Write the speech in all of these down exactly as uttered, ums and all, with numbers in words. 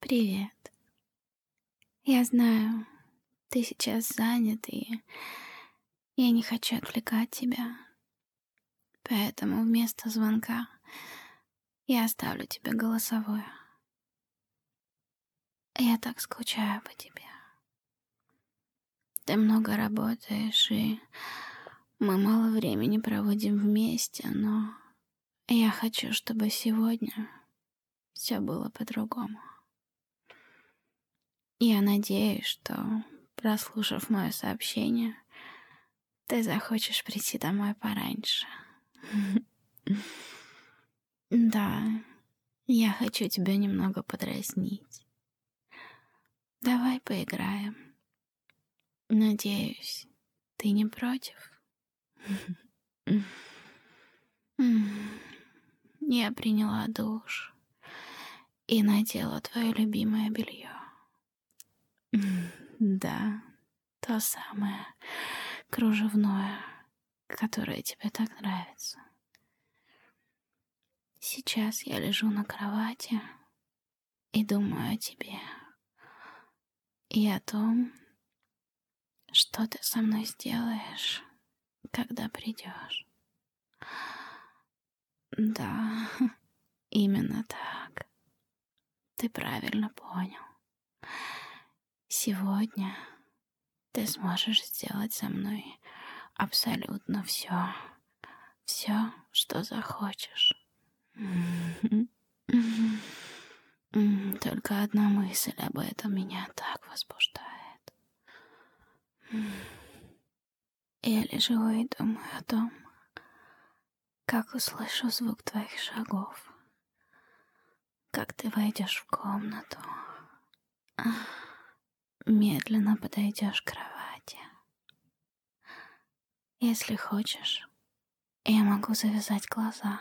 Привет. Я знаю, ты сейчас занят, и я не хочу отвлекать тебя. Поэтому вместо звонка я оставлю тебе голосовое. Я так скучаю по тебе. Ты много работаешь, и мы мало времени проводим вместе, но я хочу, чтобы сегодня все было по-другому. Я надеюсь, что, прослушав мое сообщение, ты захочешь прийти домой пораньше. Да, я хочу тебя немного подразнить. Давай поиграем. Надеюсь, ты не против? Я приняла душ и надела твое любимое белье. Да, то самое кружевное, которое тебе так нравится. Сейчас я лежу на кровати и думаю о тебе и о том, что ты со мной сделаешь, когда придешь. Да, именно так. Ты правильно понял. Сегодня ты сможешь сделать со мной абсолютно все. Все, что захочешь. Только одна мысль об этом меня так возбуждает. Я лежу и думаю о том, как услышу звук твоих шагов, как ты войдешь в комнату, медленно подойдешь к кровати. Если хочешь, я могу завязать глаза.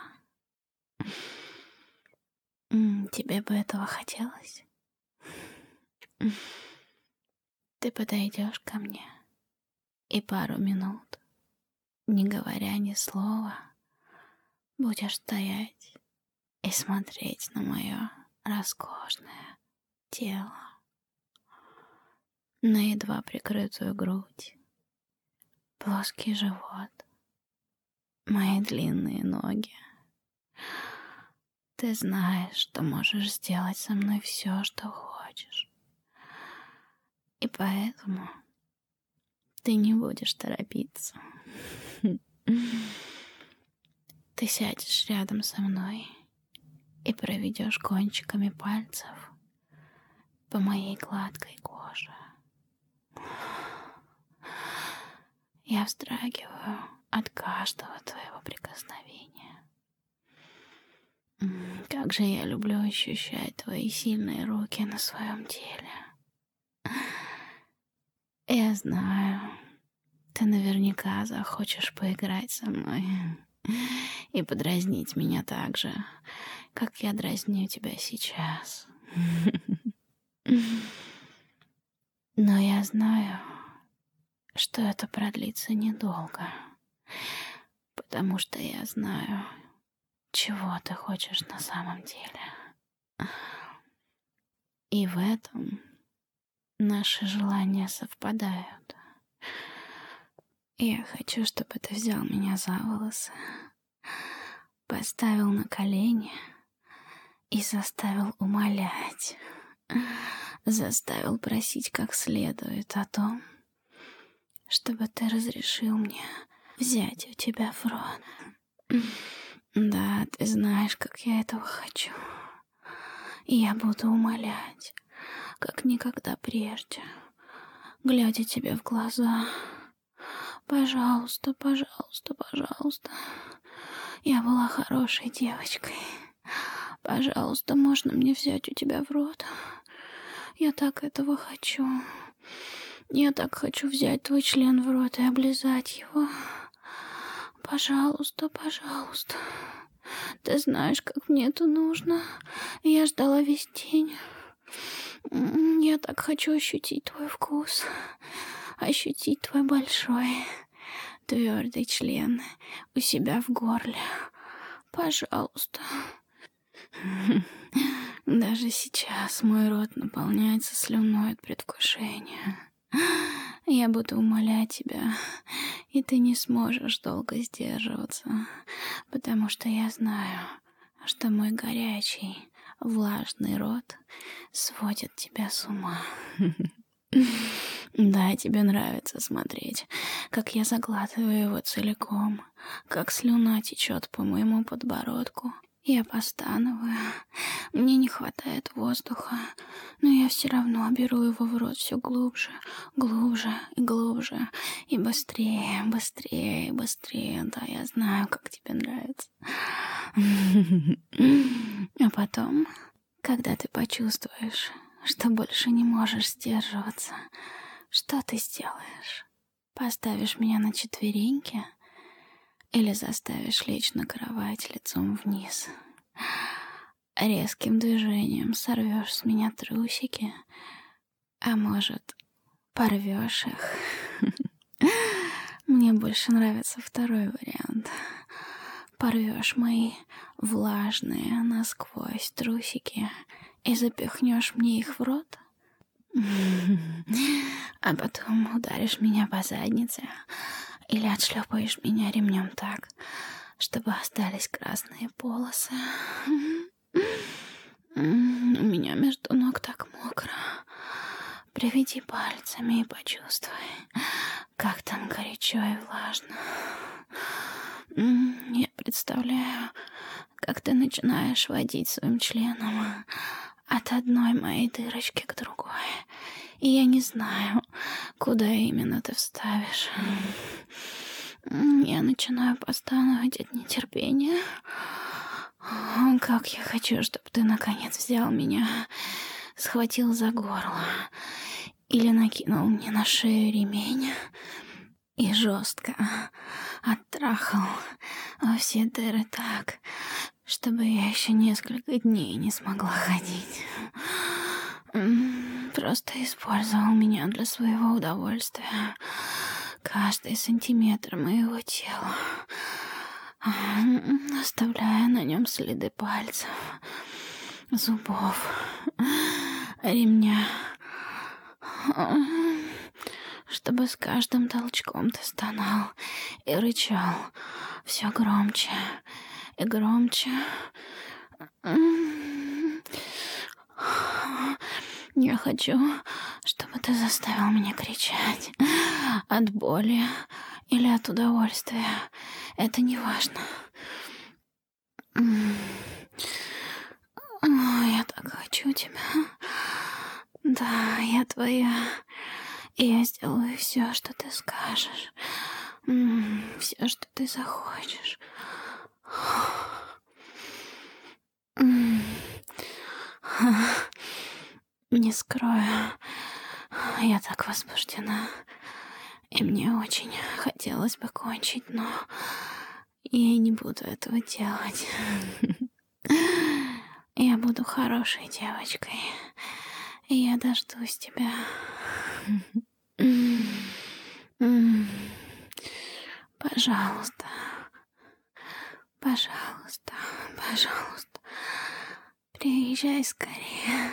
Тебе бы этого хотелось? Ты подойдешь ко мне и пару минут, не говоря ни слова, будешь стоять и смотреть на мое роскошное тело, на едва прикрытую грудь, плоский живот, мои длинные ноги. Ты знаешь, что можешь сделать со мной все, что хочешь. И поэтому ты не будешь торопиться. Ты сядешь рядом со мной и проведешь кончиками пальцев по моей гладкой коже. Я вздрагиваю от каждого твоего прикосновения. Как же я люблю ощущать твои сильные руки на своем теле. Я знаю, ты наверняка захочешь поиграть со мной и подразнить меня так же, как я дразню тебя сейчас. Но я знаю, что это продлится недолго, потому что я знаю, чего ты хочешь на самом деле. И в этом наши желания совпадают. Я хочу, чтобы ты взял меня за волосы, поставил на колени и заставил умолять, заставил просить как следует о том, чтобы ты разрешил мне взять у тебя в рот. Да, ты знаешь, как я этого хочу. И я буду умолять, как никогда прежде, глядя тебе в глаза. Пожалуйста, пожалуйста, пожалуйста. Я была хорошей девочкой. Пожалуйста, можно мне взять у тебя в рот? Я так этого хочу. Я так хочу взять твой член в рот и облизать его. Пожалуйста, пожалуйста. Ты знаешь, как мне это нужно. Я ждала весь день. Я так хочу ощутить твой вкус. Ощутить твой большой, твердый член у себя в горле. Пожалуйста. Даже сейчас мой рот наполняется слюной от предвкушения. Я буду умолять тебя, и ты не сможешь долго сдерживаться, потому что я знаю, что мой горячий, влажный рот сводит тебя с ума. Да, тебе нравится смотреть, как я заглатываю его целиком, как слюна течет по моему подбородку. Я постановую, мне не хватает воздуха, но я все равно беру его в рот все глубже, глубже и глубже, и быстрее, быстрее, быстрее. Да, я знаю, как тебе нравится. А потом, когда ты почувствуешь, что больше не можешь сдерживаться, что ты сделаешь? Поставишь меня на четвереньки или заставишь лечь на кровать лицом вниз? Резким движением сорвешь с меня трусики, а может, порвешь их? Мне больше нравится второй вариант. Порвешь мои влажные насквозь трусики и запихнешь мне их в рот? А потом ударишь меня по заднице или отшлепаешь меня ремнем так, чтобы остались красные полосы. У меня между ног так мокро. Приведи пальцами и почувствуй, как там горячо и влажно. Я представляю, как ты начинаешь водить своим членом от одной моей дырочки к другой. И я не знаю, куда именно ты вставишь. Я начинаю постановать от нетерпения. Как я хочу, чтобы ты наконец взял меня, схватил за горло или накинул мне на шею ремень и жестко оттрахал во все дыры так, чтобы я еще несколько дней не смогла ходить. Просто использовал меня для своего удовольствия. Каждый сантиметр моего тела, оставляя на нем следы пальцев, зубов, ремня, чтобы с каждым толчком ты стонал и рычал все громче и громче. Я хочу, чтобы ты заставил меня кричать от боли или от удовольствия. Это не важно. Я так хочу тебя. Да, я твоя. И я сделаю все, что ты скажешь. Все, что ты захочешь. Не скрою, я так возбуждена, и мне очень хотелось бы кончить, но я не буду этого делать. Я буду хорошей девочкой, и я дождусь тебя. Пожалуйста, пожалуйста, пожалуйста, приезжай скорее.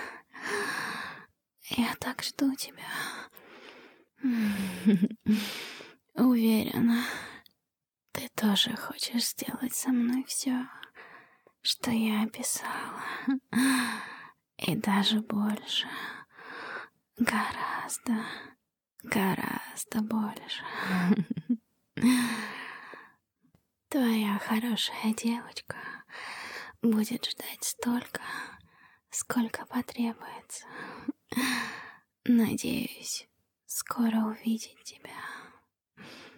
Я так жду тебя. Уверена, ты тоже хочешь сделать со мной все, что я описала. И даже больше. Гораздо, гораздо больше. Твоя хорошая девочка будет ждать столько, сколько потребуется. Надеюсь, скоро увидеть тебя.